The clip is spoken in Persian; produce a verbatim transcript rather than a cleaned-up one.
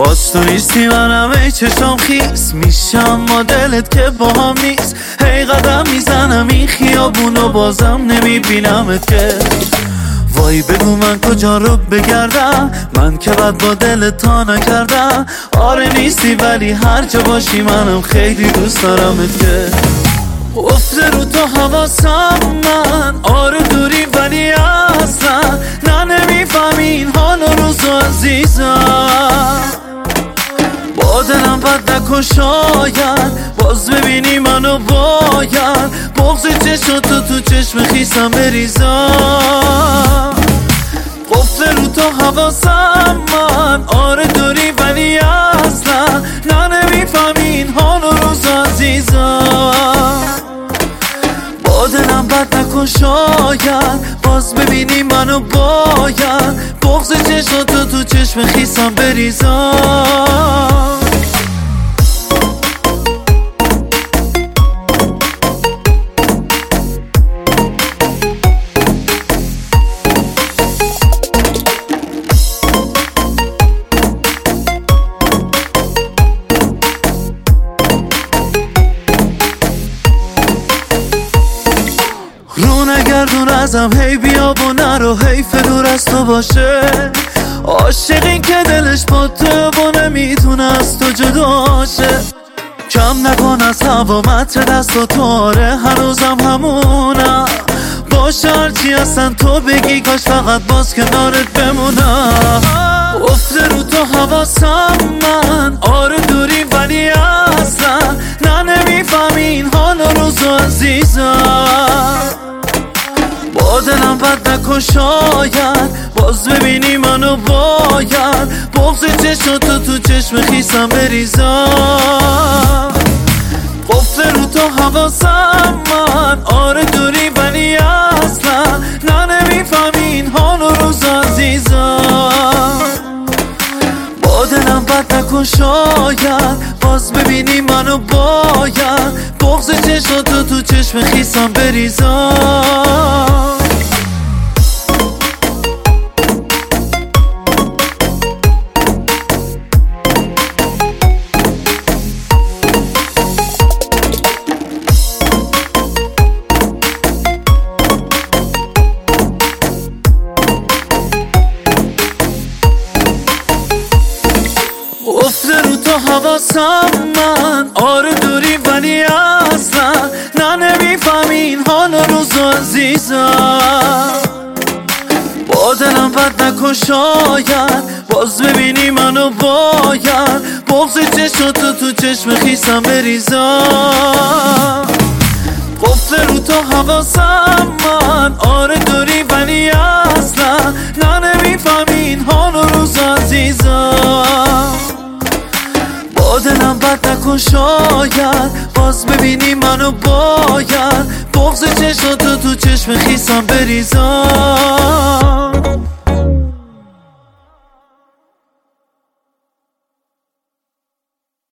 باز تو نیستی منم ای چشام خیس میشم ما دلت که با هم نیست. هی قدم میزنم این خیابونو بازم نمیبینمت که. وای بگو من کجا رو بگردم، من که بد با دلت تا نکردم. آره نیستی ولی هر جا باشی منم خیلی دوست دارمت که. افته رو تو حواسم من، آره دوری ولی اصلا نه نمیفهمی این حال و روزو عزیزم. با دلم بد نکن شاید باز ببینی منو باید بغض چشم تو تو چشم خیسم بریزم. قفل رو تو حواسم من، آره دوری ولی اصلا نه نمیفهمی این حال و روز عزیزم. با دلم بد نکن شاید باز ببینی منو باید بغض چشم تو تو چشم خیسم بریزم. رو نگردون ازم هی بیا و نرو حیف دور از تو باشه. عاشقین که دلش با تو و نمیتونه از تو جداشه. کم نکن از هوا متر دست و تاره هنوزم همونم. باشه هرچی هستن تو بگی کاش فقط باز کنارت بمونم. افته رو تو حواسم من، آره دوری ولی اصلا نه نمیفهمی این حال و روزو عزیزم. با دلم بد نکن شاید باز ببینی منو باید بغض چشم تو تو چشم خیسم بریزم. قفل رو تو حواسم من، آره دوری ولی اصلا نه نمیفهمی این حال و روز عزیزم. با دلم بد نکن شاید باز ببینی منو باید بغض چشم تو تو چشم خیسم بریزم. افته رو تو حواسم من، آره دوری ولی اصلا نه نمیفهمی این حال روزو عزیزم. با دلم بد نکن شاید باز ببینی منو باید بغض چشم تو تو چشم خیسم بریزم. قفل رو تو حواسم من، آره دوری ولی اصلا نه نمیفهمی این حال روزو عزیزم. با دلم بد نکن شاید باز ببینی منو باید بغض چشم تو تو چشم خیسم بریزم.